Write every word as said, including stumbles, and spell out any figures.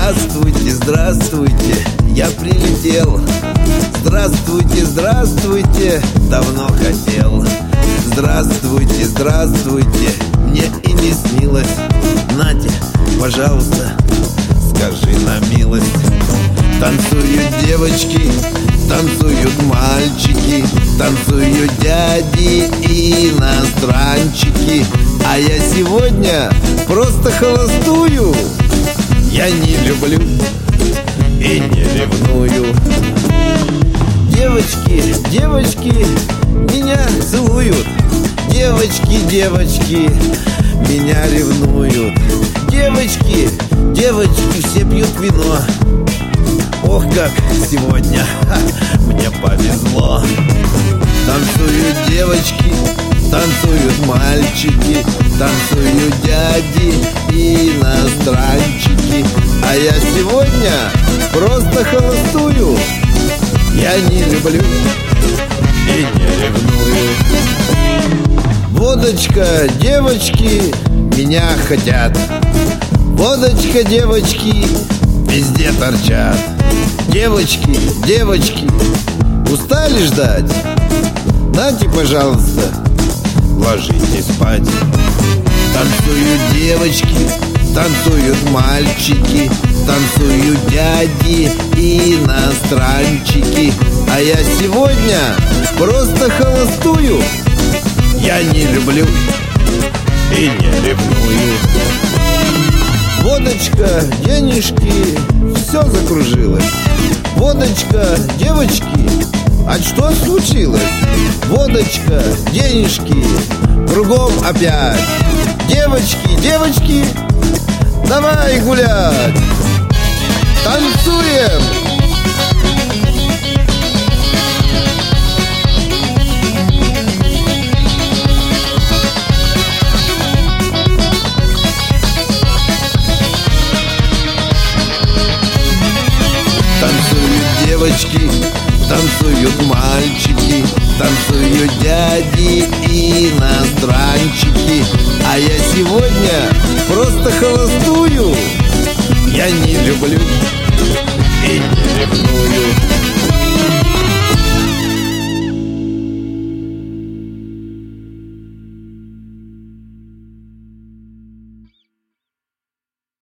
Здравствуйте, здравствуйте, я прилетел. Здравствуйте, здравствуйте, давно хотел. Здравствуйте, здравствуйте, мне и не снилось. Нате, пожалуйста, скажи на милость. Танцуют девочки, танцуют мальчики, танцуют дяди и иностранчики. А я сегодня просто холостую. Я не люблю и не ревную. Девочки, девочки меня целуют. Девочки, девочки меня ревнуют. Девочки, девочки все пьют вино. Ох, как сегодня ха, мне повезло. Танцуют девочки, танцуют мальчики, танцуют дяди и иностранчики. А я сегодня просто холостую. Я не люблю и не ревную. Водочка, девочки меня хотят. Водочка, девочки везде торчат. Девочки, девочки, устали ждать? Нате, пожалуйста, ложитесь спать. Танцуют девочки, танцуют мальчики, танцуют дяди и иностранчики. А я сегодня просто холостую. Я не люблю и не ревную. Водочка, денежки, все закружилось. Водочка, девочки, а что случилось? Водочка, денежки, кругом опять. Девочки, девочки, давай гулять. Танцуем! Танцуют девочки, танцуют мальчики, танцуют дяди и иностранчики. А я сегодня просто холостую. Я не люблю